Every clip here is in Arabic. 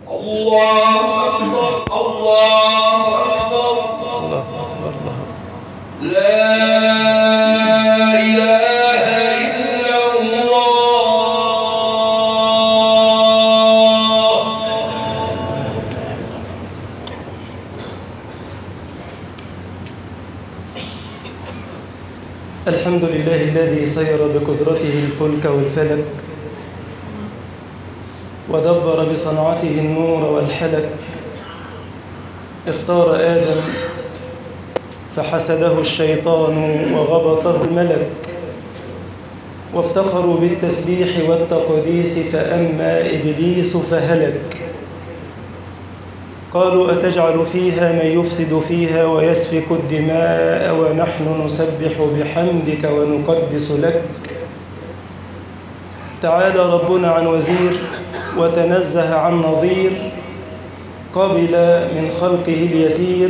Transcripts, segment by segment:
الله أكبر الله أكبر الله أكبر الله أكبر. لا إله إلا الله. الحمد لله الذي سير بقدرته الفلك والفلك ودبر بصنعته النور والحلك. اختار آدم فحسده الشيطان وغبطه الملك، وافتخروا بالتسبيح والتقديس فأما إبليس فهلك. قالوا أتجعل فيها من يفسد فيها ويسفك الدماء ونحن نسبح بحمدك ونقدس لك. تعالى ربنا عن وزير وتنزه عن نظير، قبل من خلقه اليسير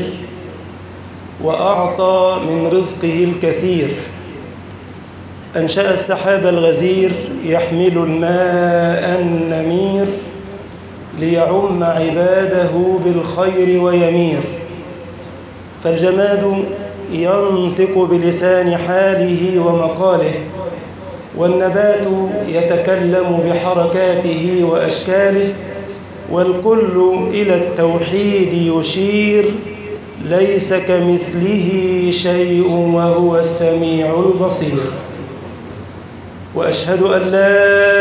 وأعطى من رزقه الكثير. أنشأ السحاب الغزير يحمل الماء النمير ليعم عباده بالخير ويمير. فالجماد ينطق بلسان حاله ومقاله، والنبات يتكلم بحركاته وأشكاله، والكل إلى التوحيد يشير. ليس كمثله شيء وهو السميع البصير. وأشهد أن لا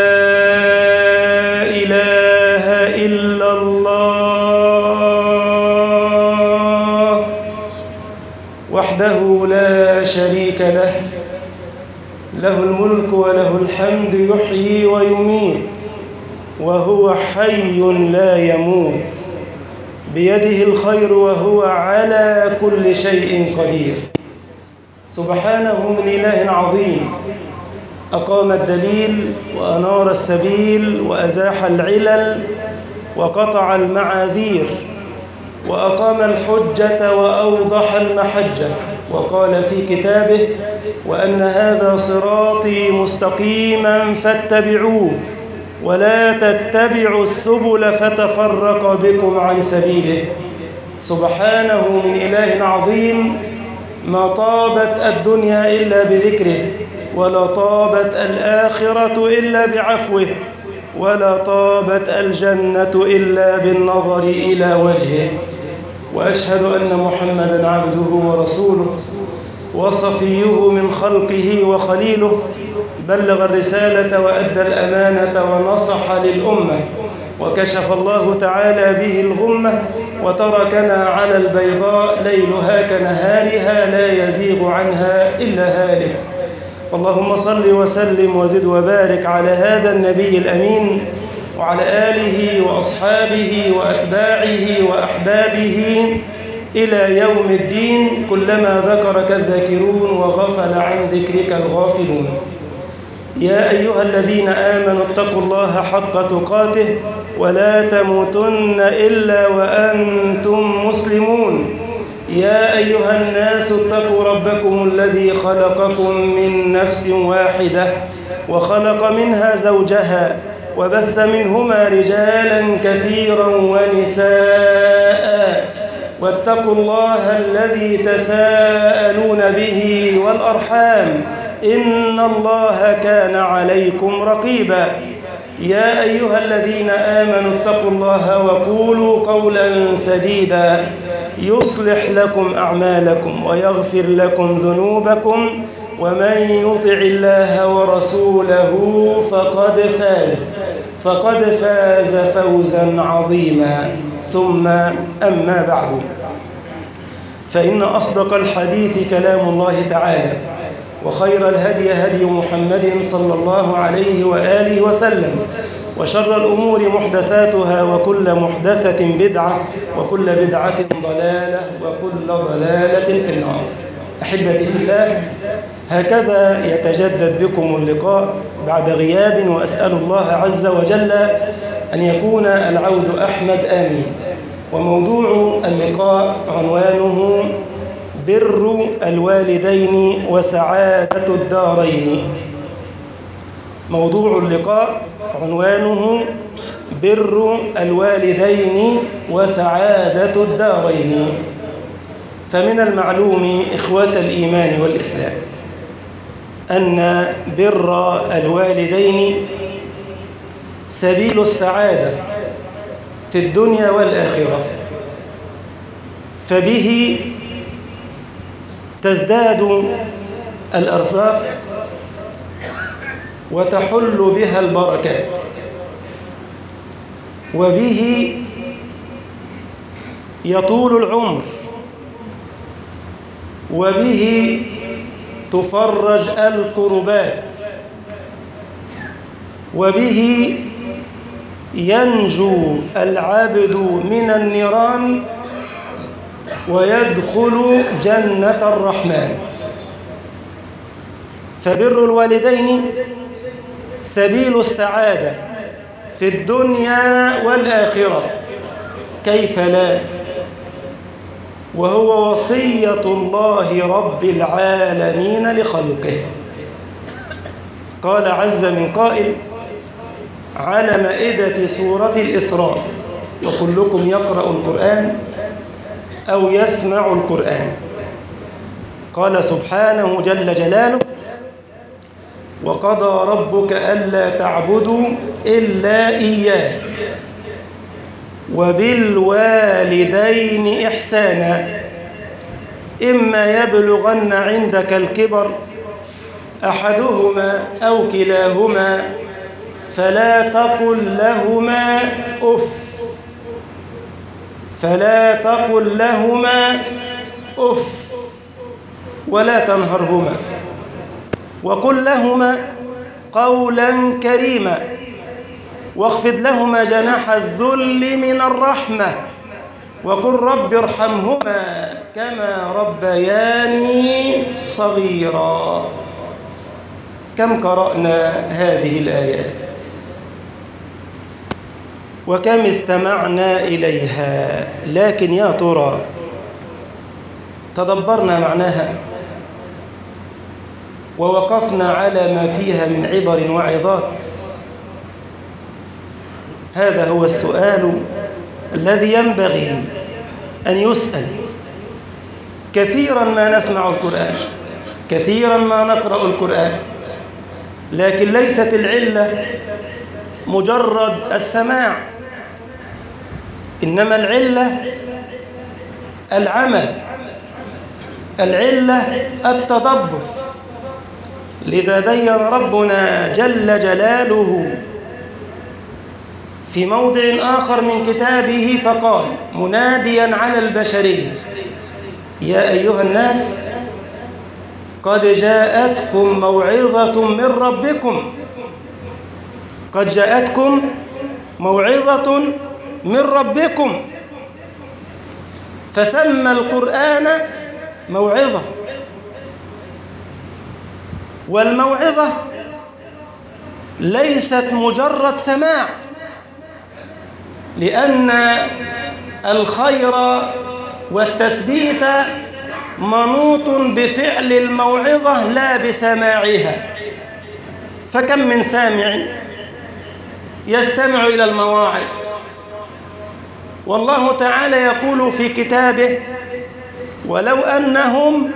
إله إلا الله وحده لا شريك له، له الملك وله الحمد يحيي ويميت وهو حي لا يموت، بيده الخير وهو على كل شيء قدير. سبحانه من إله عظيم أقام الدليل وأنار السبيل وأزاح العلل وقطع المعاذير، وأقام الحجة وأوضح المحجة، وقال في كتابه: وأن هذا صراطي مستقيما فاتبعوه ولا تتبعوا السبل فتفرق بكم عن سبيله. سبحانه من إله عظيم ما طابت الدنيا إلا بذكره، ولا طابت الآخرة إلا بعفوه، ولا طابت الجنة إلا بالنظر إلى وجهه. وأشهد أن محمدًا عبده ورسوله وصفيه من خلقه وخليله، بلغ الرسالة وأدى الأمانة ونصح للأمة، وكشف الله تعالى به الغمة، وتركنا على البيضاء ليلها كنهارها لا يزيغ عنها إلا هالك. اللهم صل وسلم وزد وبارك على هذا النبي الأمين وعلى آله وأصحابه وأتباعه وأحبابه إلى يوم الدين، كلما ذكرك الذاكرون وغفل عن ذكرك الغافلون. يا أيها الذين آمنوا اتقوا الله حق تقاته ولا تموتن إلا وأنتم مسلمون. يا أيها الناس اتقوا ربكم الذي خلقكم من نفس واحدة وخلق منها زوجها وبث منهما رجالا كثيرا ونساء، واتقوا الله الذي تساءلون به والأرحام إن الله كان عليكم رقيبا. يا أيها الذين آمنوا اتقوا الله وقولوا قولا سديدا يصلح لكم أعمالكم ويغفر لكم ذنوبكم، ومن يطع الله ورسوله فقد فاز فوزا عظيما. ثم أما بعد، فإن أصدق الحديث كلام الله تعالى، وخير الهدي هدي محمد صلى الله عليه وآله وسلم، وشر الأمور محدثاتها، وكل محدثة بدعة، وكل بدعة ضلالة، وكل ضلالة في النار. أحبتي في الله، هكذا يتجدد بكم اللقاء بعد غياب، وأسأل الله عز وجل أن يكون العود أحمد آمين. وموضوع اللقاء عنوانه بر الوالدين وسعادة الدارين. موضوع اللقاء عنوانه بر الوالدين وسعادة الدارين. فمن المعلوم إخوة الإيمان والإسلام أن بر الوالدين سبيل السعادة في الدنيا والآخرة، فبه تزداد الأرزاق وتحل بها البركات، وبه يطول العمر، وبه تفرج الكربات، وبه ينجو العبد من النيران ويدخل جنة الرحمن. فبر الوالدين سبيل السعادة في الدنيا والآخرة، كيف لا؟ وهو وصية الله رب العالمين لخلقه. قال عز من قائل على مائدة سورة الإسراء: وكلكم يقرأ القرآن أو يسمع القرآن. قال سبحانه جل جلاله: وقضى ربك ألا تعبدوا إلا إياه وبالوالدين إحسانا إما يبلغن عندك الكبر أحدهما أو كلاهما فلا تقل لهما أف ولا تنهرهما، وقل لهما قولا كريما، واخفض لهما جناح الذل من الرحمة، وقل رب ارحمهما كما ربياني صغيرا. كم قرأنا هذه الآيات وكم استمعنا إليها، لكن يا ترى تدبرنا معناها ووقفنا على ما فيها من عبر وعظات؟ هذا هو السؤال الذي ينبغي أن يسأل. كثيرا ما نسمع القرآن، كثيرا ما نقرأ القرآن، لكن ليست العلة مجرد السماع، إنما العلة العمل، العلة التدبر. لذا بين ربنا جل جلاله في موضع آخر من كتابه فقال مناديا على البشرية: يا أيها الناس قد جاءتكم موعظة من ربكم، قد جاءتكم موعظة من ربكم. فسمى القرآن موعظة، والموعظة ليست مجرد سماع، لأن الخير والتثبيت منوط بفعل الموعظة لا بسماعها. فكم من سامع يستمع إلى المواعظ، والله تعالى يقول في كتابه: ولو أنهم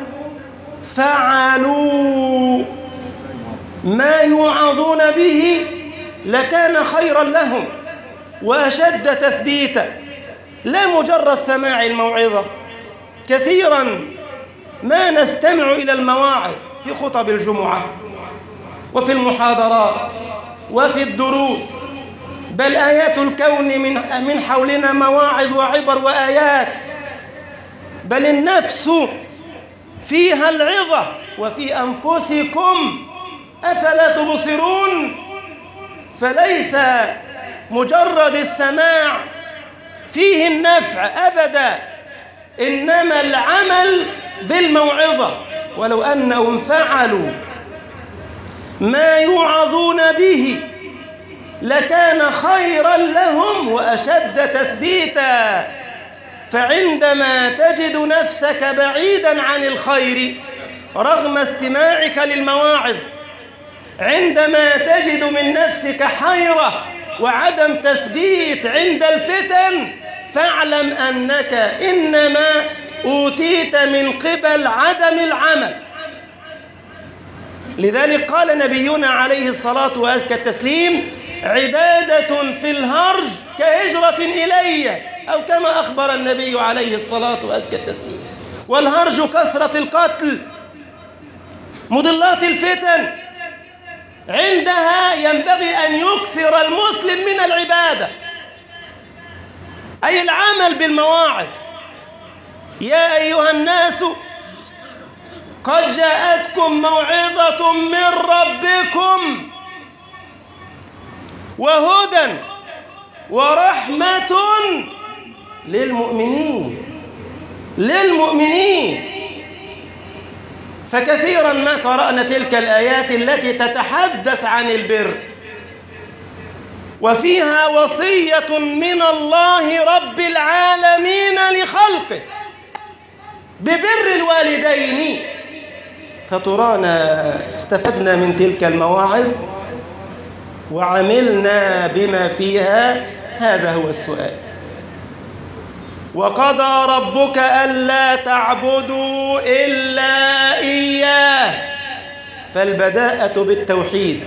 فعلوا ما يوعظون به لكان خيرا لهم وأشد تثبيتا. لا مجرد سماع الموعظة، كثيرا ما نستمع إلى المواعظ في خطب الجمعة وفي المحاضرات وفي الدروس، بل آيات الكون من حولنا مواعظ وعبر وآيات، بل النفس فيها العظة وفي أنفسكم أفلا تبصرون. فليس مجرد السماع فيه النفع أبدا، إنما العمل بالموعظة. ولو أنهم فعلوا ما يوعظون به لكان خيرا لهم وأشد تثبيتا. فعندما تجد نفسك بعيدا عن الخير رغم استماعك للمواعظ، عندما تجد من نفسك حيرة وعدم تثبيت عند الفتن، فاعلم أنك إنما أوتيت من قبل عدم العمل. لذلك قال نبينا عليه الصلاة وأزكى التسليم: عبادة في الهرج كهجرة إلي، أو كما أخبر النبي عليه الصلاة وأزكى التسليم. والهرج كثرة القتل، مضلات الفتن، عندها ينبغي أن يكثر المسلم من العبادة، أي العمل بالمواعظ. يا أيها الناس قد جاءتكم موعظة من ربكم وهدى ورحمة للمؤمنين. فكثيرا ما قرأنا تلك الآيات التي تتحدث عن البر، وفيها وصية من الله رب العالمين لخلقه ببر الوالدين. فترانا استفدنا من تلك المواعظ وعملنا بما فيها؟ هذا هو السؤال. وقضى ربك ألا تعبدوا إلا إياه، فالبداءة بالتوحيد،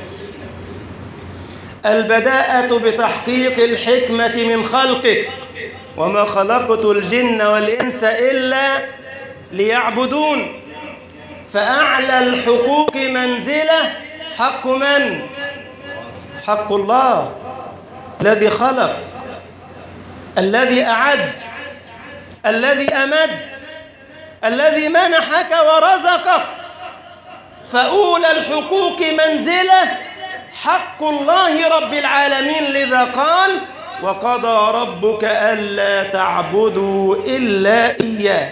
البداءة بتحقيق الحكمة من خلقك. وما خلقت الجن والإنس إلا ليعبدون. فأعلى الحقوق منزلة حق من؟ حق الله الذي خلق، الذي أعد، الذي أمد، الذي منحك ورزقك. فأولى الحقوق منزلة حق الله رب العالمين. لذا قال: وقضى ربك ألا تعبدوا إلا إياه.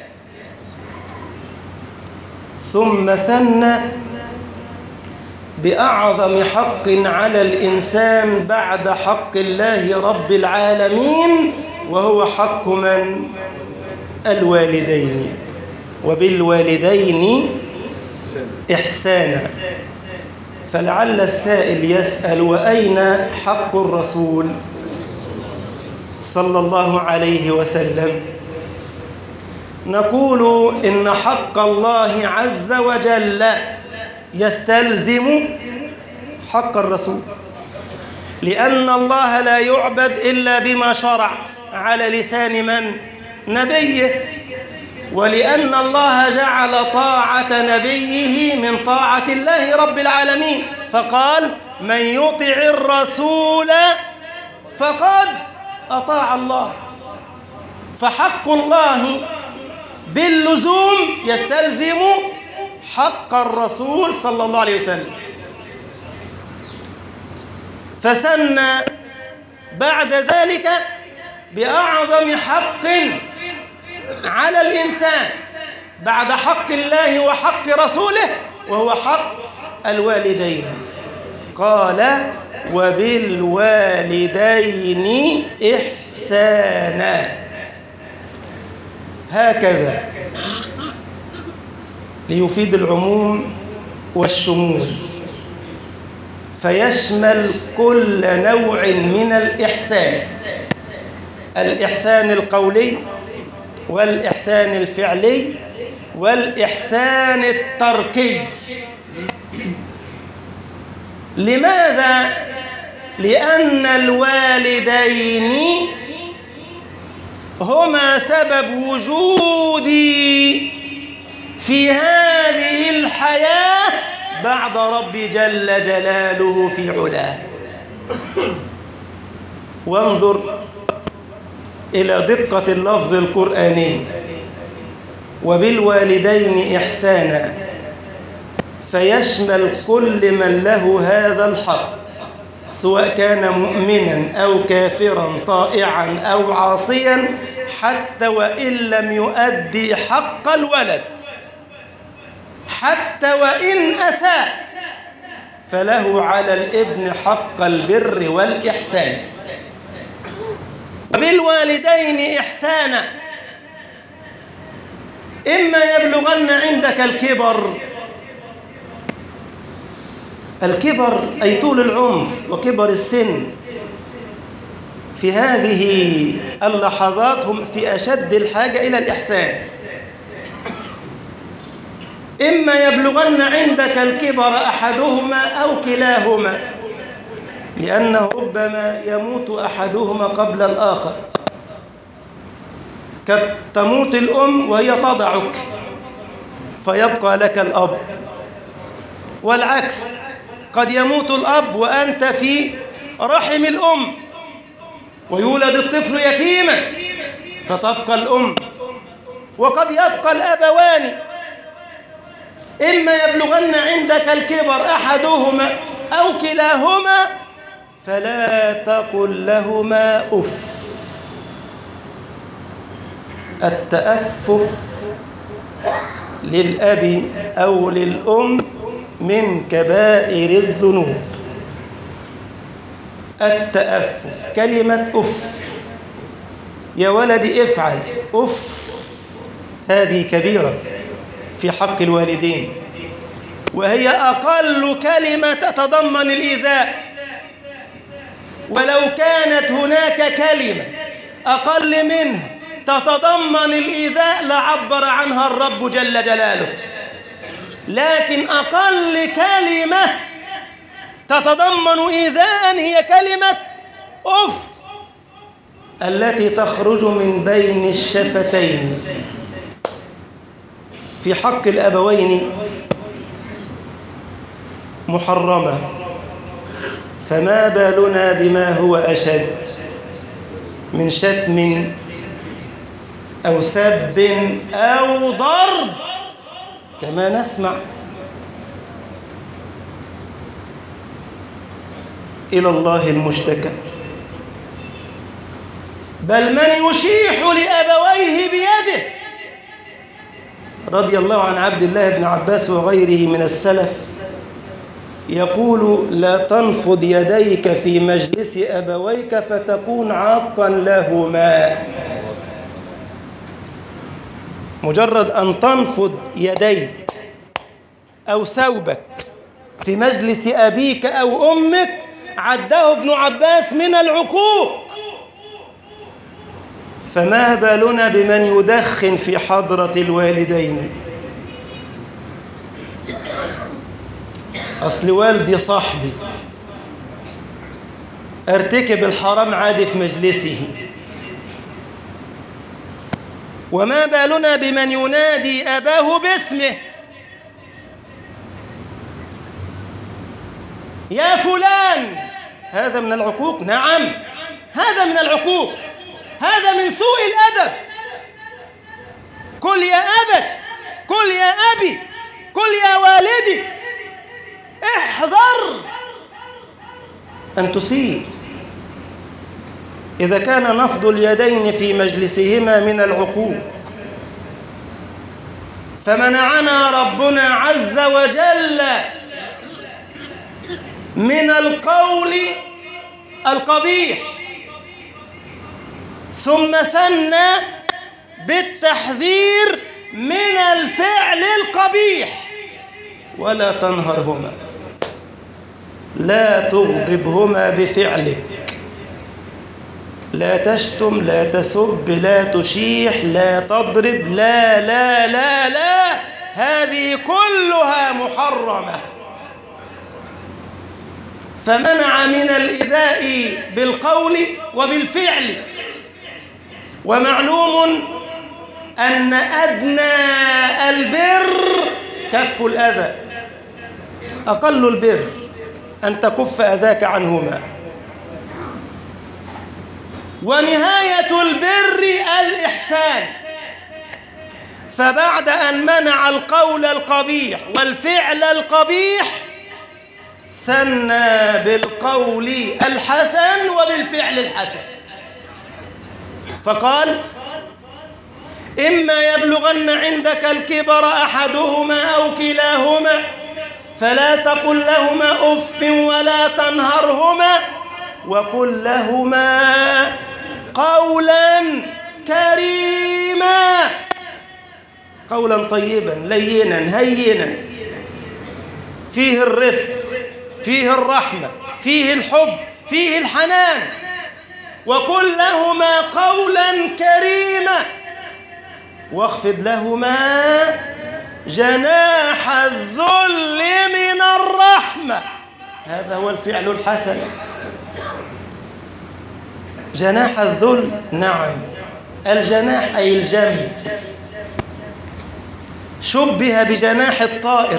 ثم ثنى بأعظم حق على الإنسان بعد حق الله رب العالمين، وهو حق من؟ الوالدين. وبالوالدين إحسانا. فلعل السائل يسأل: وأين حق الرسول صلى الله عليه وسلم؟ نقول إن حق الله عز وجل يستلزم حق الرسول، لأن الله لا يعبد إلا بما شرع على لسان من؟ نبيه. ولأن الله جعل طاعة نبيه من طاعة الله رب العالمين، فقال: من يطع الرسول فقد أطاع الله. فحق الله باللزوم يستلزم حق الرسول صلى الله عليه وسلم. فثنى بعد ذلك بأعظم حق على الإنسان بعد حق الله وحق رسوله، وهو حق الوالدين. قال: وبالوالدين إحسانا. هكذا ليفيد العموم والشمول، فيشمل كل نوع من الإحسان: الإحسان القولي، والإحسان الفعلي، والإحسان التركي. لماذا؟ لأن الوالدين هما سبب وجودي في هذه الحياة بعد ربي جل جلاله في علاه. وانظر إلى دقة اللفظ القرآني: وبالوالدين إحسانا، فيشمل كل من له هذا الحق، سواء كان مؤمنا أو كافرا، طائعا أو عاصيا، حتى وإن لم يؤدي حق الولد، حتى وإن أساء، فله على الابن حق البر والإحسان. وبالوالدين إحسانا، إما يبلغن عندك الكبر أي طول العمر وكبر السن، في هذه اللحظات هم في أشد الحاجة إلى الإحسان. إما يبلغن عندك الكبر أحدهما أو كلاهما، لأنه ربما يموت أحدهما قبل الآخر، قد تموت الأم وهي تضعك فيبقى لك الأب، والعكس قد يموت الأب وأنت في رحم الأم ويولد الطفل يتيما فتبقى الأم، وقد يبقى الأبوان. إما يبلغن عندك الكبر أحدهما أو كلاهما فلا تقل لهما أف. التأفف للأب أو للأم من كبائر الذنوب. التأفف، كلمة أف، يا ولدي افعل، أف، هذه كبيرة في حق الوالدين، وهي أقل كلمة تتضمن الإيذاء. ولو كانت هناك كلمة أقل منها تتضمن الإيذاء لعبر عنها الرب جل جلاله، لكن أقل كلمة تتضمن إيذاء هي كلمة أف التي تخرج من بين الشفتين. في حق الأبوين محرمة، فما بالنا بما هو أشد من شتم أو سب أو ضرب كما نسمع. إلى الله المشتكى. بل من يشيح لأبويه بيده. رضي الله عن عبد الله بن عباس وغيره من السلف يقول: لا تنفض يديك في مجلس أبويك فتكون عاقا لهما. مجرد أن تنفض يديك أو ثوبك في مجلس أبيك أو أمك عده ابن عباس من العقوق، فما بالنا بمن يدخن في حضرة الوالدين. أصل والدي صاحبي، ارتكب الحرام عادي في مجلسه. وما بالنا بمن ينادي أباه باسمه: يا فلان. هذا من العقوق، نعم هذا من العقوق، هذا من سوء الأدب. قل يا أبت، قل يا أبي، قل يا والدي. احذر أن تسيء. إذا كان نفض اليدين في مجلسهما من العقوق، فمنعنا ربنا عز وجل من القول القبيح، ثم سنى بالتحذير من الفعل القبيح. ولا تنهرهما، لا تغضبهما بفعلك، لا تشتم، لا تسب، لا تشيح، لا تضرب، لا لا لا لا، هذه كلها محرمة. فمنع من الإيذاء بالقول وبالفعل. ومعلوم أن أدنى البر كف الأذى، أقل البر أن تكف أذاك عنهما، ونهاية البر الإحسان. فبعد أن منع القول القبيح والفعل القبيح ثنى بالقول الحسن وبالفعل الحسن، فقال: إما يبلغن عندك الكبر أحدهما أو كلاهما فلا تقل لهما أف ولا تنهرهما وقل لهما قولا كريما، قولا طيبا لينا هينا فيه الرفق، فيه الرحمة، فيه الحب، فيه الحنان. وقل لهما قولا كريما واخفض لهما جناح الذل من الرحمة. هذا هو الفعل الحسن. جناح الذل، نعم، الجناح أي الجنب، شبه بجناح الطائر،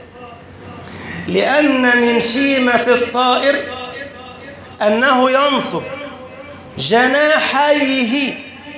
لأن من شيمة الطائر أنه ينصب جناحيه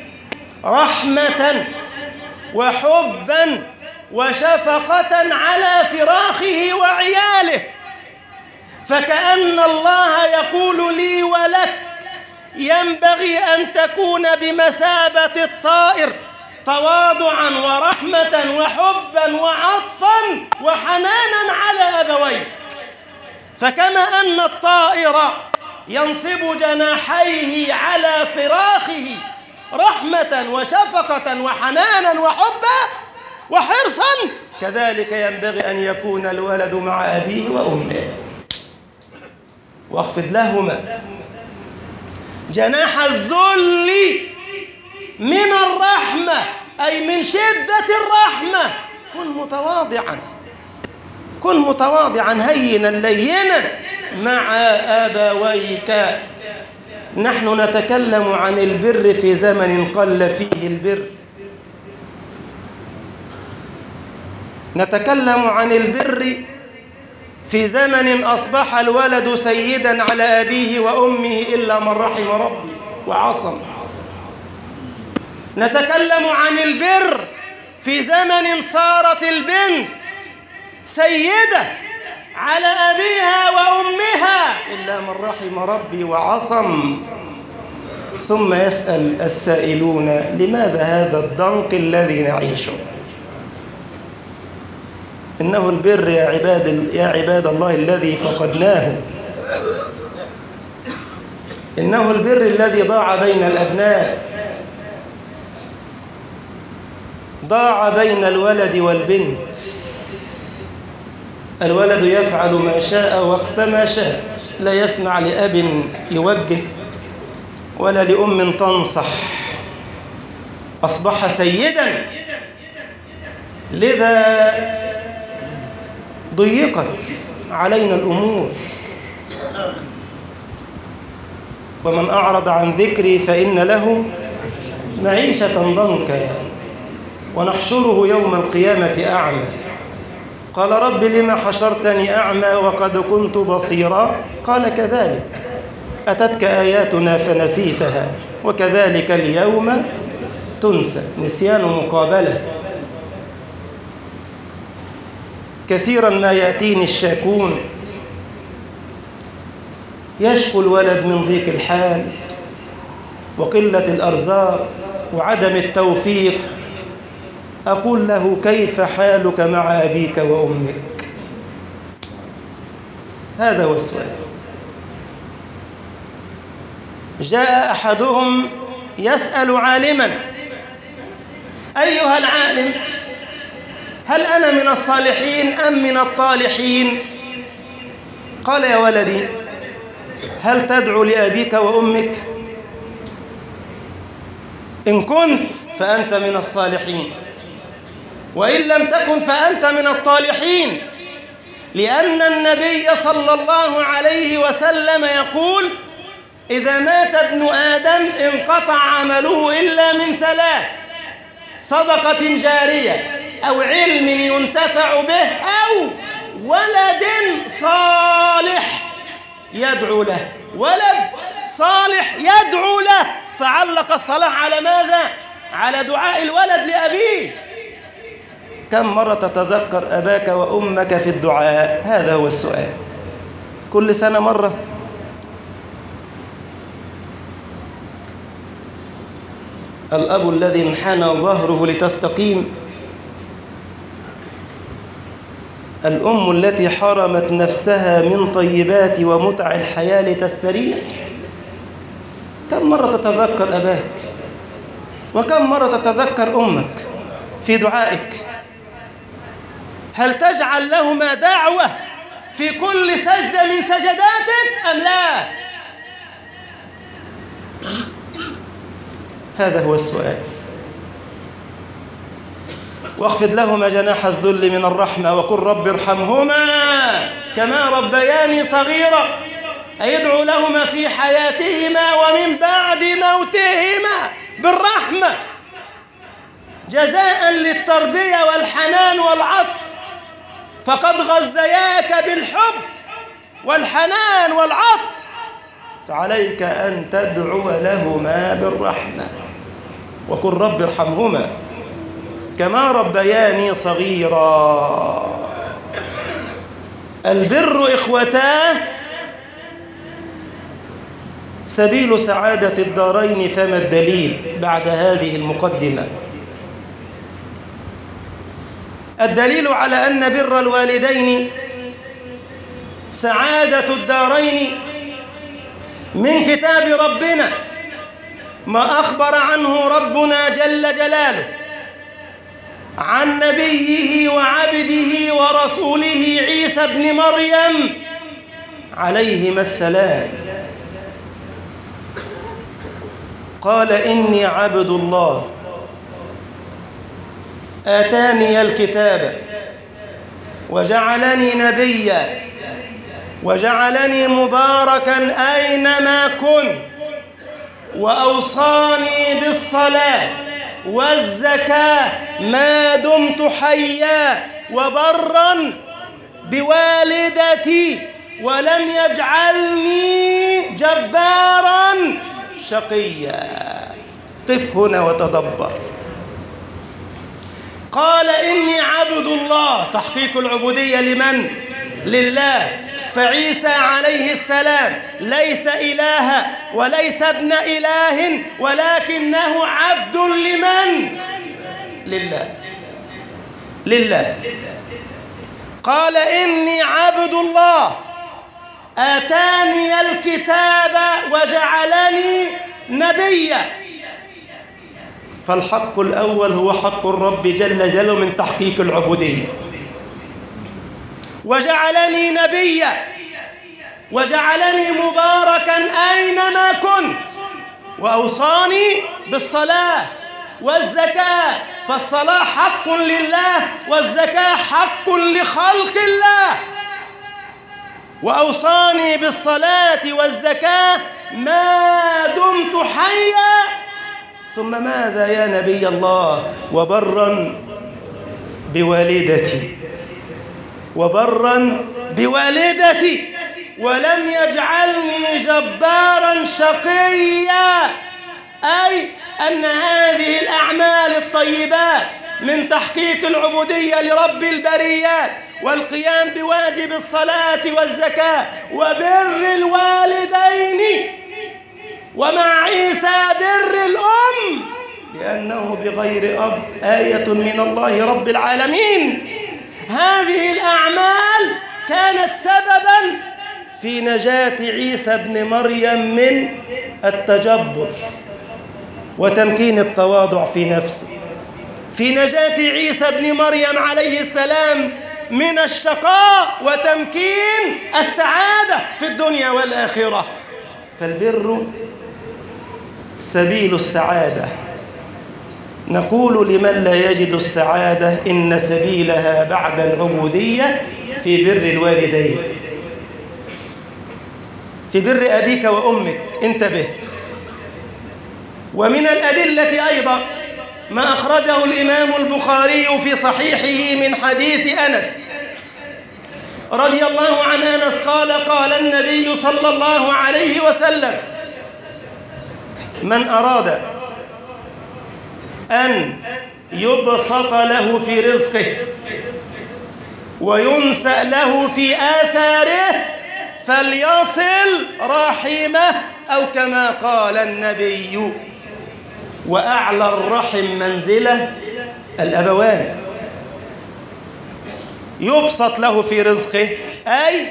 رحمة وحبا وشفقة على فراخه وعياله، فكأن الله يقول لي ولك ينبغي أن تكون بمثابة الطائر، تواضعا ورحمة وحبا وعطفا وحنانا على أبويك. فكما أن الطائر ينصب جناحيه على فراخه رحمة وشفقة وحنانا وحبا وحرصا، كذلك ينبغي أن يكون الولد مع أبيه وأمه. واخفض لهما جناح الذل من الرحمة، أي من شدة الرحمة. كن متواضعا هينا لينا مع أبويك. نحن نتكلم عن البر في زمن قل فيه البر، نتكلم عن البر في زمن أصبح الولد سيدا على أبيه وأمه إلا من رحم ربي وعصم. نتكلم عن البر في زمن صارت البنت سيدة على أبيها وأمها إلا من رحم ربي وعصم. ثم يسأل السائلون: لماذا هذا الضنك الذي نعيشه؟ إنه البر يا عباد الله الذي فقدناه. إنه البر الذي ضاع بين الأبناء، ضاع بين الولد والبنت. الولد يفعل ما شاء وقت ما شاء، لا يسمع لأب يوجه ولا لأم تنصح. أصبح سيدا، لذا ضيقت علينا الأمور. ومن أعرض عن ذكري فإن له معيشة ضنكا ونحشره يوم القيامة أعمى. قال: رب لما حشرتني أعمى وقد كنت بصيرا؟ قال: كذلك أتتك آياتنا فنسيتها وكذلك اليوم تنسى. نسيان مقابلة. كثيرا ما يأتيني الشاكون يشكو الولد من ضيق الحال وقلة الأرزاق وعدم التوفيق. أقول له: كيف حالك مع أبيك وأمك؟ هذا هو السؤال. جاء أحدهم يسأل عالما: أيها العالم، هل أنا من الصالحين أم من الطالحين؟ قال: يا ولدي، هل تدعو لأبيك وأمك؟ إن كنت فأنت من الصالحين، وإن لم تكن فأنت من الطالحين، لأن النبي صلى الله عليه وسلم يقول: إذا مات ابن آدم انقطع عمله إلا من ثلاث: صدقة جارية أو علم ينتفع به أو ولد صالح يدعو له. ولد صالح يدعو له. فعلق الصلاة على ماذا؟ على دعاء الولد لأبيه. كم مرة تتذكر أباك وأمك في الدعاء؟ هذا هو السؤال. كل سنة مرة؟ الأب الذي انحنى ظهره لتستقيم، الأم التي حرمت نفسها من طيبات ومتع الحياة لتستريح. كم مرة تتذكر أباك؟ وكم مرة تتذكر أمك في دعائك؟ هل تجعل لهما دعوة في كل سجدة من سجداتك أم لا؟ هذا هو السؤال. واخفض لهما جناح الذل من الرحمة وقل رب ارحمهما كما ربياني صغيرا، أي ادعو لهما في حياتهما ومن بعد موتهما بالرحمة جزاء للتربية والحنان والعطف، فقد غذياك بالحب والحنان والعطف، فعليك أن تدعو لهما بالرحمة وقل رب ارحمهما كما ربياني صغيرا. البر إخوتاه سبيل سعادة الدارين، فما الدليل بعد هذه المقدمة؟ الدليل على أن بر الوالدين سعادة الدارين من كتاب ربنا ما أخبر عنه ربنا جل جلاله عن نبيه وعبده ورسوله عيسى ابن مريم عليهما السلام. قال إني عبد الله آتاني الكتاب وجعلني نبيا وجعلني مباركا أينما كنت وأوصاني بالصلاة والزكاة ما دمت حيا وبرا بوالدتي ولم يجعلني جبارا شقيا. قف هنا وتدبر. قال إني عبد الله، تحقيق العبودية لمن؟ لله. فعيسى عليه السلام ليس إلها وليس ابن إله، ولكنه عبد لمن؟ لله. قال إني عبد الله آتاني الكتاب وجعلني نبيا. فالحق الأول هو حق الرب جل جلاله من تحقيق العبودية. وجعلني نبيا وجعلني مباركا أينما كنت وأوصاني بالصلاة والزكاة، فالصلاة حق لله والزكاة حق لخلق الله. وأوصاني بالصلاة والزكاة ما دمت حيا. ثم ماذا يا نبي الله؟ وبرا بوالدتي ولم يجعلني جبارا شقيا، أي أن هذه الأعمال الطيبات من تحقيق العبودية لرب البريات والقيام بواجب الصلاة والزكاة وبر الوالدين، ومع عيسى بر الأم لأنه بغير أب آية من الله رب العالمين. هذه الأعمال كانت سببا في نجاة عيسى ابن مريم من التجبر وتمكين التواضع في نفسه، في نجاة عيسى ابن مريم عليه السلام من الشقاء وتمكين السعادة في الدنيا والآخرة. فالبر سبيل السعادة. نقول لمن لا يجد السعادة إن سبيلها بعد العبودية في بر الوالدين، في بر أبيك وأمك، انتبه. ومن الأدلة أيضا ما أخرجه الإمام البخاري في صحيحه من حديث أنس رضي الله عن أنس قال قال النبي صلى الله عليه وسلم: من أراد أن يبسط له في رزقه وينسأ له في آثاره فليصل رحمه، أو كما قال النبي. وأعلى الرحم منزلة الأبوان. يبسط له في رزقه أي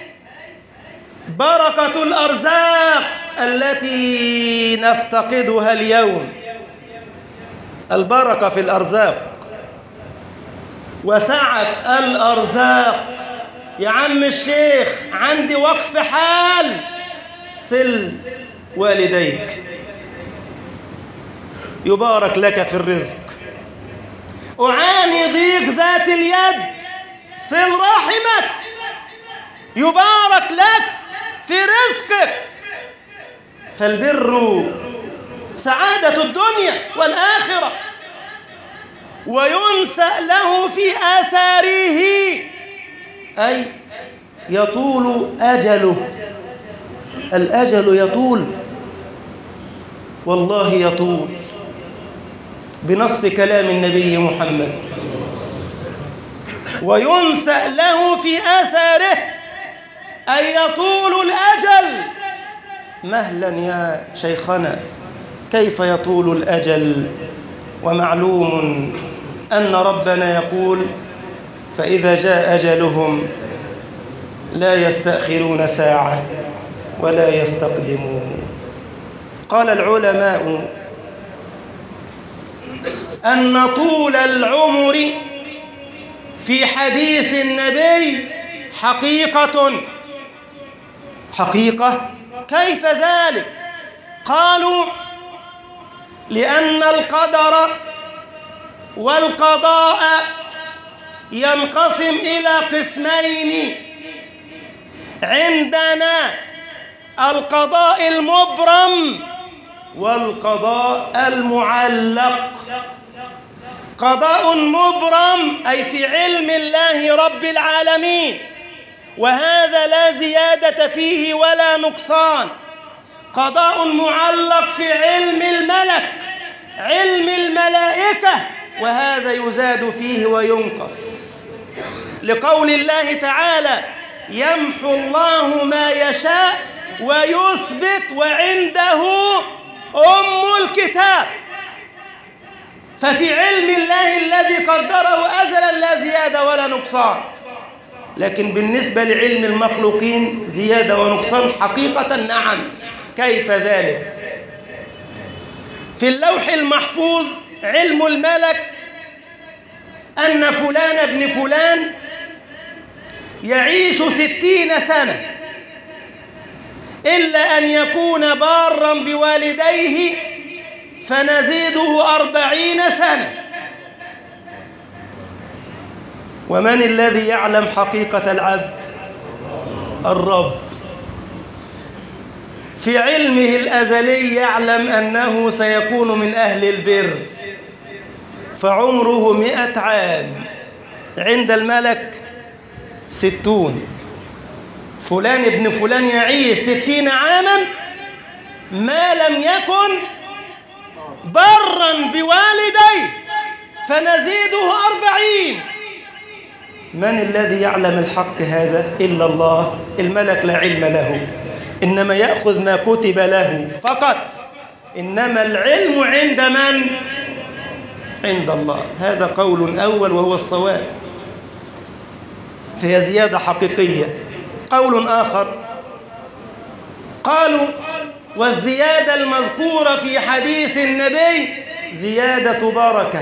بركة الأرزاق التي نفتقدها اليوم، البركة في الأرزاق وسعة الأرزاق. يا عم الشيخ عندي وقف حال، صل والديك. يبارك لك في الرزق. أعاني ضيق ذات اليد، صل رحمك، يبارك لك في رزقك. فالبر سعادة الدنيا والآخرة، وينسأ له في آثاره، أي يطول أجله. الأجل يطول، والله يطول، بنص كلام النبي محمد. وينسأ له في آثاره، أي يطول الأجل. مهلا يا شيخنا، كيف يطول الأجل؟ ومعلوم أن ربنا يقول: فإذا جاء أجلهم لا يستأخرون ساعة ولا يستقدمون. قال العلماء أن طول العمر في حديث النبي حقيقة. كيف ذلك؟ قالوا: لأن القدر والقضاء ينقسم إلى قسمين. عندنا القضاء المبرم والقضاء المعلق. قضاء مبرم أي في علم الله رب العالمين، وهذا لا زيادة فيه ولا نقصان. قضاء معلق في علم الملك، علم الملائكة، وهذا يزاد فيه وينقص، لقول الله تعالى: يمحو الله ما يشاء ويثبت وعنده أم الكتاب. ففي علم الله الذي قدره أزلا لا زيادة ولا نقصان، لكن بالنسبة لعلم المخلوقين زيادة ونقصان حقيقة. نعم، كيف ذلك؟ في اللوح المحفوظ علم الملك أن فلان ابن فلان يعيش 60 سنة، إلا أن يكون بارا بوالديه فنزيده 40 سنة. ومن الذي يعلم حقيقة العبد؟ الرب. في علمه الأزلي يعلم أنه سيكون من أهل البر، فعمره 100 عام. عند الملك 60. فلان ابن فلان يعيش 60 عاما ما لم يكن برا بوالديه فنزيده 40. من الذي يعلم الحق هذا؟ إلا الله. الملك لا علم له، إنما يأخذ ما كتب له فقط. إنما العلم عند من؟ عند الله. هذا قول أول وهو الصواب، فهي زيادة حقيقية. قول آخر قالوا: والزيادة المذكورة في حديث النبي زيادة بركة،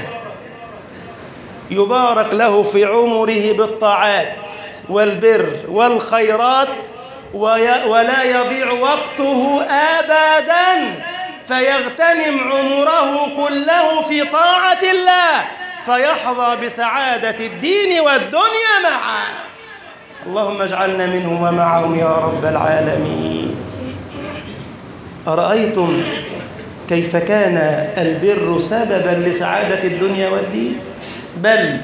يبارك له في عمره بالطاعات والبر والخيرات، ولا يضيع وقته أبدا، فيغتنم عمره كله في طاعة الله، فيحظى بسعادة الدين والدنيا معا. اللهم اجعلنا منهم ومعهم يا رب العالمين. أرأيتم كيف كان البر سببا لسعادة الدنيا والدين؟ بل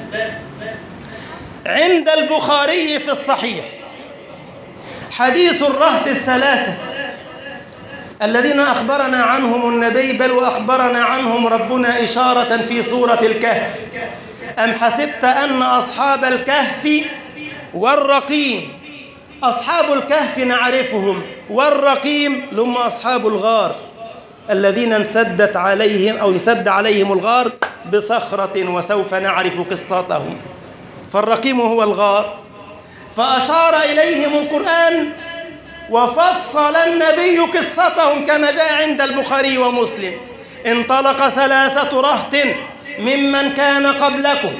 عند البخاري في الصحيح حديث الرهط الثلاثة الذين أخبرنا عنهم النبي، بل وأخبرنا عنهم ربنا إشارة في سورة الكهف: أم حسبت أن أصحاب الكهف والرقيم، أصحاب الكهف نعرفهم، والرقيم هم أصحاب الغار الذين انسد عليهم الغار بصخرة، وسوف نعرف قصتهم. فالرقيم هو الغار. فأشار إليهم القرآن وفصل النبي قصتهم كما جاء عند البخاري ومسلم: انطلق 3 رهط ممن كان قبلكم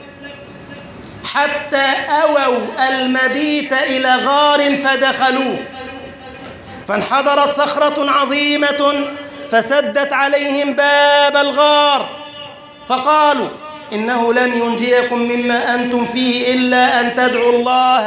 حتى أووا المبيت إلى غار فدخلوه، فانحدرت صخرة عظيمة فسدت عليهم باب الغار، فقالوا إنه لن ينجيكم مما أنتم فيه إلا أن تدعوا الله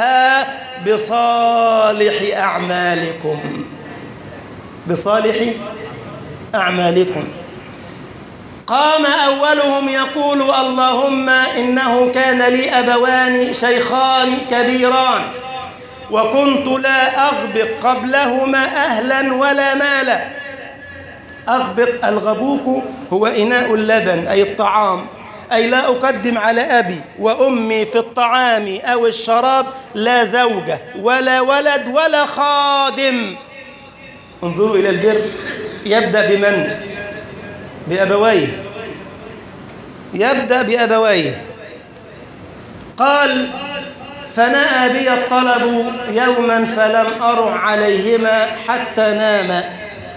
بصالح أعمالكم. بصالح أعمالكم. قام أولهم يقول اللهم إنه كان لي أبوان شيخان كبيران وكنت لا أغبق قبلهما أهلا ولا مالا. أغبق، الغبوك هو إناء اللبن أي الطعام، أي لا أقدم على أبي وأمي في الطعام أو الشراب لا زوجة ولا ولد ولا خادم. انظروا إلى البر، يبدأ بمن؟ بأبويه، يبدأ بأبويه. قال فنأى بي الطلب يوما فلم أرع عليهما حتى ناما.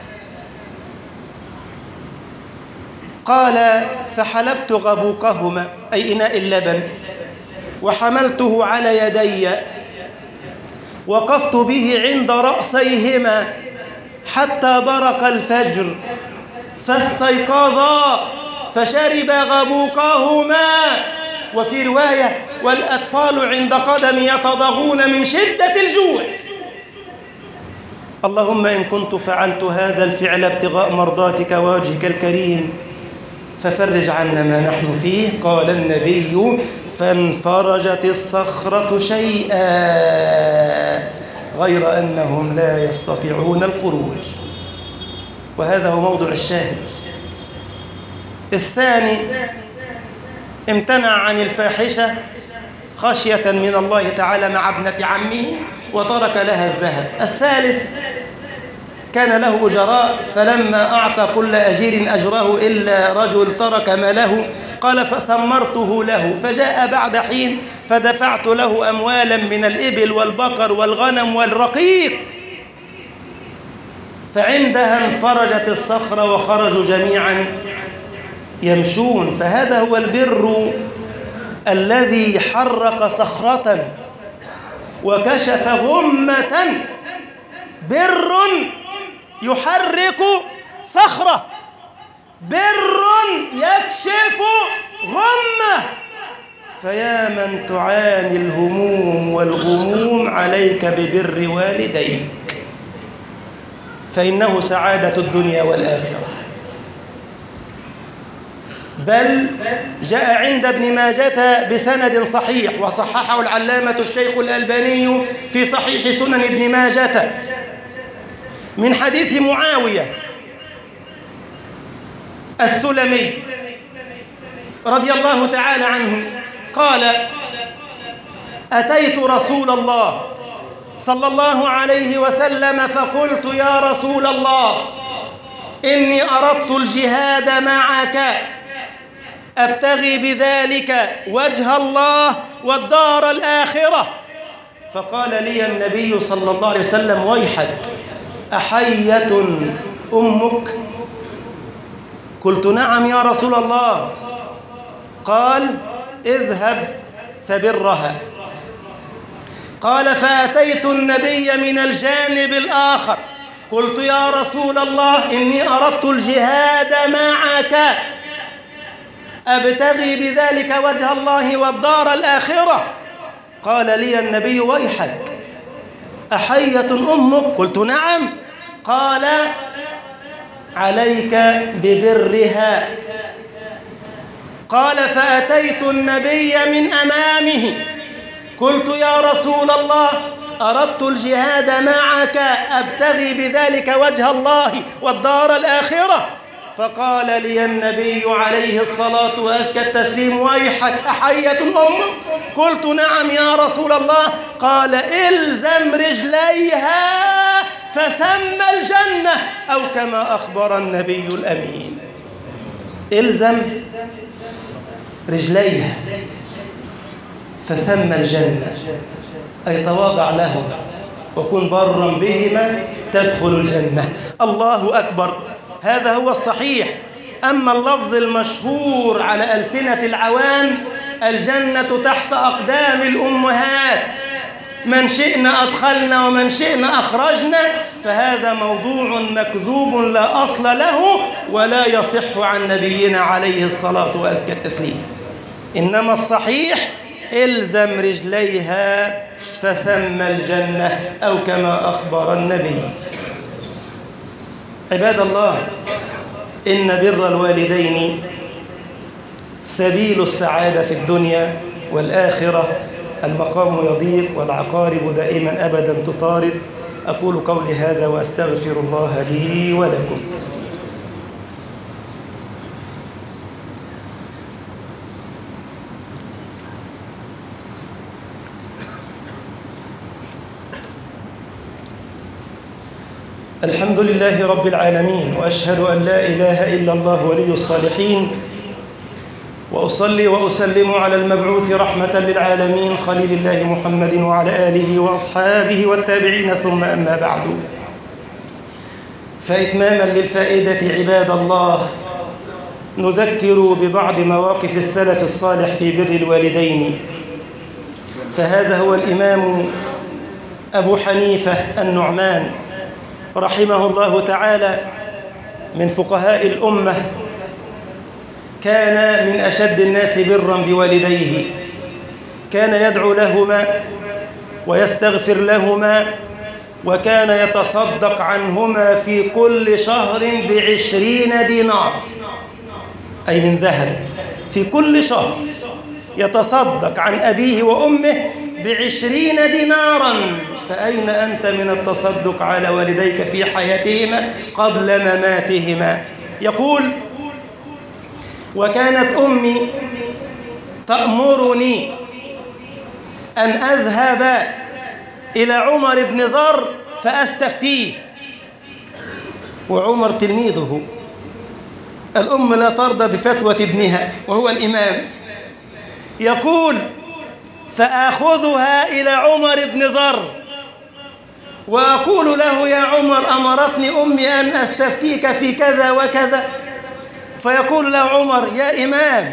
قال فحلبت غبوقهما أي إناء اللبن وحملته على يدي، وقفت به عند رأسيهما حتى برق الفجر فاستيقظا فشرب غبوقهما. وفي رواية والأطفال عند قدم يتضغون من شدة الجوع. اللهم إن كنت فعلت هذا الفعل ابتغاء مرضاتك ووجهك الكريم ففرج عنا ما نحن فيه. قال النبي فانفرجت الصخرة شيئا غير أنهم لا يستطيعون الخروج. وهذا هو موضوع الشاهد. الثاني امتنع عن الفاحشة خشية من الله تعالى مع ابنة عمه وترك لها الذهب. الثالث كان له أجراء فلما أعطى كل أجير أجره إلا رجل ترك ماله قال فثمرته له، فجاء بعد حين فدفعت له أموالا من الإبل والبقر والغنم والرقيق، فعندها انفرجت الصخرة وخرجوا جميعا يمشون. فهذا هو البر الذي حرك صخرة وكشف غمة. بر يحرك صخرة، بر يكشف غمة. فيا من تعاني الهموم والغموم عليك ببر والديك فإنه سعادة الدنيا والآخرة. بل جاء عند ابن ماجة بسند صحيح وصححه العلامة الشيخ الألباني في صحيح سنن ابن ماجة من حديث معاوية السلمي رضي الله تعالى عنه قال أتيت رسول الله صلى الله عليه وسلم فقلت يا رسول الله إني أردت الجهاد معك أبتغي بذلك وجه الله والدار الآخرة. فقال لي النبي صلى الله عليه وسلم ويحك أحية أمك؟ قلت نعم يا رسول الله. قال اذهب فبرها. قال فأتيت النبي من الجانب الآخر قلت يا رسول الله إني أردت الجهاد معك أبتغي بذلك وجه الله والدار الآخرة. قال لي النبي ويحك أحية أمك؟ قلت نعم. قال عليك ببرها. قال فأتيت النبي من أمامه قلت يا رسول الله أردت الجهاد معك أبتغي بذلك وجه الله والدار الآخرة. فقال لي النبي عليه الصلاة وأزكى التسليم ويحك أحية أمك؟ قلت نعم يا رسول الله. قال إلزم رجليها فثم الجنة أو كما أخبر النبي الأمين. إلزم رجليها فثم الجنة أي تواضع لهم وكن برا بهما تدخل الجنة. الله أكبر. هذا هو الصحيح. أما اللفظ المشهور على ألسنة العوام الجنة تحت أقدام الأمهات من شئنا أدخلنا ومن شئنا أخرجنا، فهذا موضوع مكذوب لا أصل له ولا يصح عن نبينا عليه الصلاة وأزكى التسليم. إنما الصحيح إلزم رجليها فثم الجنة، أو كما أخبر النبي. عباد الله، إن بر الوالدين سبيل السعادة في الدنيا والآخرة. المقام يضيق والعقارب دائما أبدا تطارد. أقول قولي هذا وأستغفر الله لي ولكم. الحمد لله رب العالمين، وأشهد أن لا إله إلا الله ولي الصالحين، وأصلي وأسلم على المبعوث رحمة للعالمين خليل الله محمد وعلى آله وأصحابه والتابعين، ثم أما بعد. فإتماما للفائدة عباد الله، نذكر ببعض مواقف السلف الصالح في بر الوالدين. فهذا هو الإمام أبو حنيفة النعمان رحمه الله تعالى، من فقهاء الأمة، كان من أشد الناس برا بوالديه. كان يدعو لهما ويستغفر لهما، وكان يتصدق عنهما في كل شهر ب20 دينار، أي من ذهب. في كل شهر يتصدق عن أبيه وأمه ب20 دينارا. فأين أنت من التصدق على والديك في حياتهما قبل مماتهما؟ يقول: وكانت أمي تأمرني أن أذهب إلى عمر بن ذر فأستفتيه، وعمر تلميذه. الأم لا ترضى بفتوى ابنها وهو الإمام. يقول: فآخذها إلى عمر بن ذر وأقول له: يا عمر، أمرتني أمي أن أستفتيك في كذا وكذا. فيقول له عمر: يا إمام،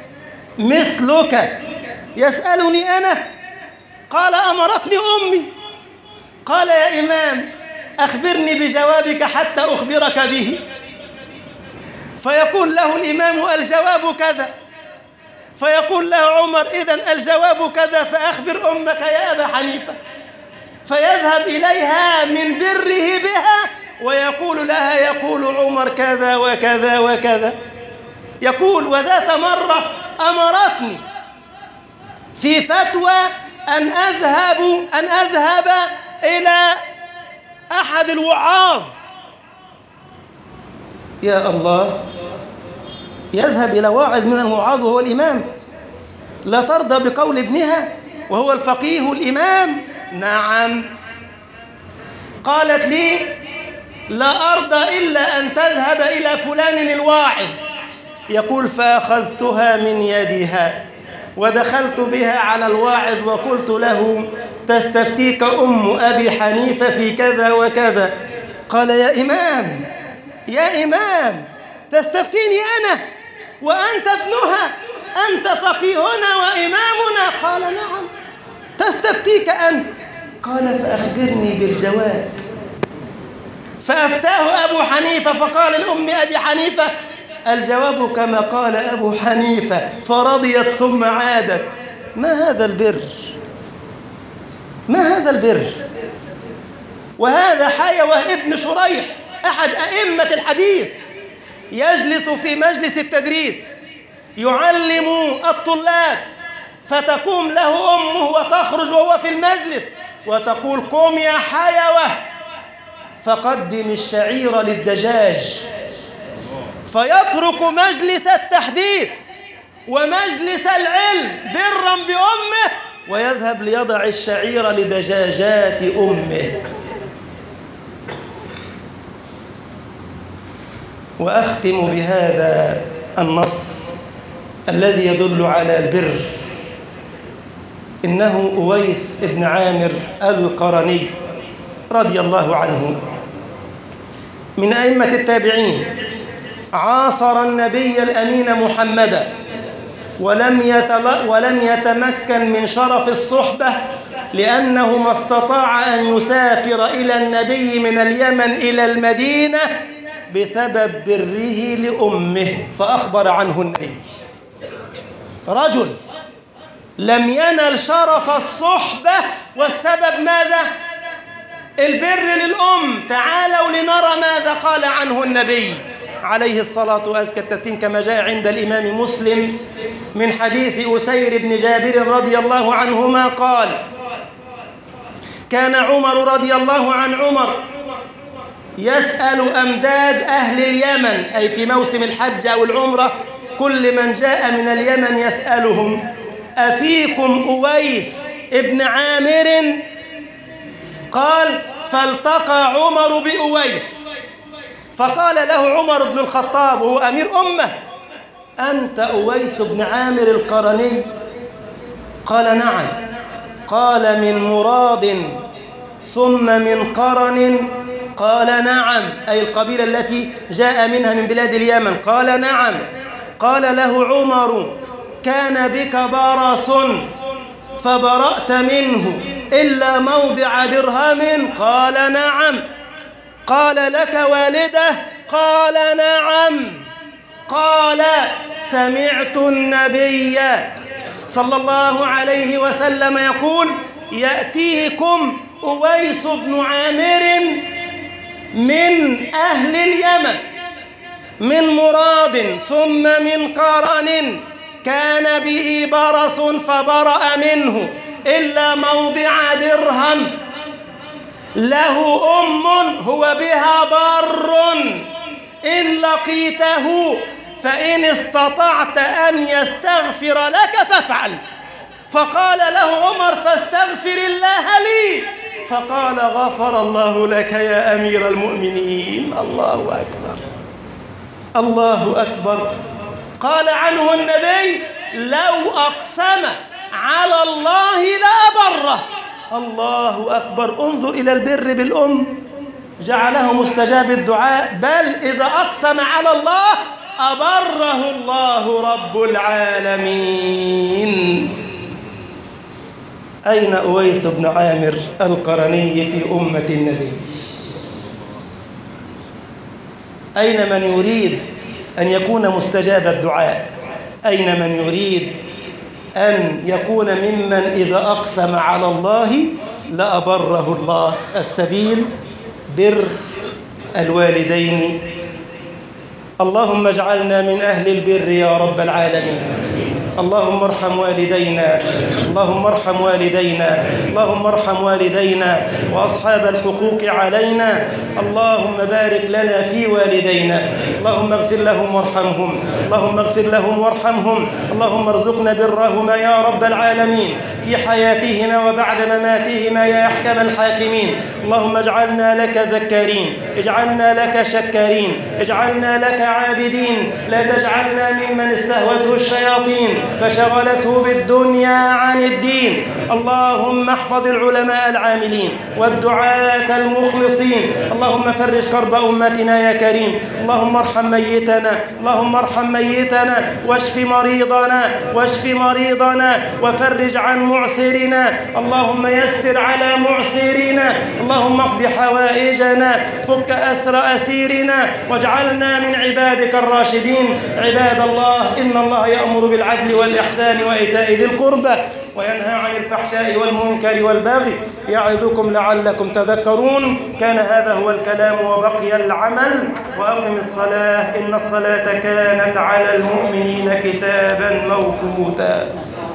مثلك يسألني أنا؟ قال: أمرتني أمي. قال: يا إمام، أخبرني بجوابك حتى أخبرك به. فيقول له الإمام: الجواب كذا. فيقول له عمر: إذن الجواب كذا، فأخبر أمك يا أبا حنيفة. فيذهب إليها من بره بها ويقول لها: يقول عمر كذا وكذا وكذا. يقول: وذات مرة أمرتني في فتوى أن أذهب إلى أحد الوعاظ. يا الله، يذهب إلى واعظ من الوعاظ وهو الإمام؟ لا ترضى بقول ابنها وهو الفقيه الإمام؟ نعم. قالت لي: لا أرضى إلا أن تذهب إلى فلان الواعظ. يقول: فأخذتها من يدها ودخلت بها على الواعظ وقلت له: تستفتيك أم أبي حنيفة في كذا وكذا. قال: يا إمام، تستفتيني أنا وأنت ابنها؟ أنت فقيهنا وإمامنا. قال: نعم، تستفتيك أنت. قال: فأخبرني بالجواب. فأفتاه أبو حنيفة فقال لأم أبي حنيفة: الجواب كما قال أبو حنيفة. فرضيت ثم عادت. ما هذا البر؟ ما هذا البر؟ وهذا حيوة ابن شريح أحد أئمة الحديث، يجلس في مجلس التدريس يعلم الطلاب، فتقوم له أمه وتخرج وهو في المجلس وتقول: قم يا حيوة فقدم الشعير للدجاج. فيترك مجلس التحديث ومجلس العلم برا بأمه ويذهب ليضع الشعير لدجاجات أمه. وأختم بهذا النص الذي يدل على البر. إنه أويس بن عامر القرني رضي الله عنه من أئمة التابعين، عاصر النبي الأمين محمدا ولم يتمكن من شرف الصحبة لأنه ما استطاع أن يسافر إلى النبي من اليمن إلى المدينة بسبب بره لأمه، فأخبر عنه النبي. رجل لم ينل شرف الصحبة والسبب ماذا؟ البر للأم. تعالوا لنرى ماذا قال عنه النبي عليه الصلاة وأزكى التسليم كما جاء عند الإمام مسلم من حديث أسير بن جابر رضي الله عنهما قال: كان عمر رضي الله عن عمر يسأل أمداد أهل اليمن، أي في موسم الحج أو العمرة كل من جاء من اليمن يسألهم: أفيكم أويس ابن عامر؟ قال: فالتقى عمر بأويس فقال له عمر بن الخطاب وهو أمير أمة: أنت أويس بن عامر القرني؟ قال: نعم. قال: من مراد ثم من قرن؟ قال: نعم، أي القبيلة التي جاء منها من بلاد اليمن. قال: نعم. قال له عمر: كان بك برص فبرأت منه إلا موضع درهم؟ قال: نعم. قال: لك والدة؟ قال: نعم. قال: سمعت النبي صلى الله عليه وسلم يقول: يأتيكم أويس بن عامر من أهل اليمن من مراد ثم من قرن، كان به برص فبرأ منه إلا موضع درهم، له أم هو بها بر، إن لقيته فإن استطعت أن يستغفر لك فافعل. فقال له عمر: فاستغفر الله لي. فقال: غفر الله لك يا أمير المؤمنين. الله أكبر، الله أكبر. قال عنه النبي: لو أقسم على الله لأبره. الله أكبر. انظر إلى البر بالأم، جعله مستجاب الدعاء، بل إذا أقسم على الله أبره الله رب العالمين. أين أويس بن عامر القرني في أمة النبي؟ أين من يريد أن يكون مستجاب الدعاء؟ أين من يريد أن يكون ممن إذا أقسم على الله لأبره الله؟ السبيل بر الوالدين. اللهم اجعلنا من أهل البر يا رب العالمين. اللهم ارحم والدينا، اللهم ارحم والدينا، اللهم ارحم والدينا وأصحاب الحقوق علينا. اللهم بارك لنا في والدينا، اللهم اغفر لهم وارحمهم، اللهم اغفر لهم وارحمهم، اللهم ارزقنا برهما يا رب العالمين في حياتهما وبعد مماتهما يا أحكم الحاكمين. اللهم اجعلنا لك ذكارين، اجعلنا لك شكارين، اجعلنا لك عابدين، لا تجعلنا ممن استهوته الشياطين فشغلته بالدنيا عن الدين. اللهم احفظ العلماء العاملين والدعاة المخلصين. اللهم فرج كرب أمتنا يا كريم. اللهم ارحم ميتنا، اللهم ارحم ميتنا، واشف مريضنا، واشف مريضنا، وفرج عن معسرنا. اللهم يسر على معسرنا، اللهم اقض حوائجنا، فك أسر أسيرنا، واجعلنا من عبادك الراشدين. عباد الله، إن الله يأمر بالعدل والإحسان وإيتاء ذي القربى وينهى عن الفحشاء والمنكر والبغي يعظكم لعلكم تذكرون. كان هذا هو الكلام وبقي العمل. وأقم الصلاة إن الصلاة كانت على المؤمنين كتابا موقوتا.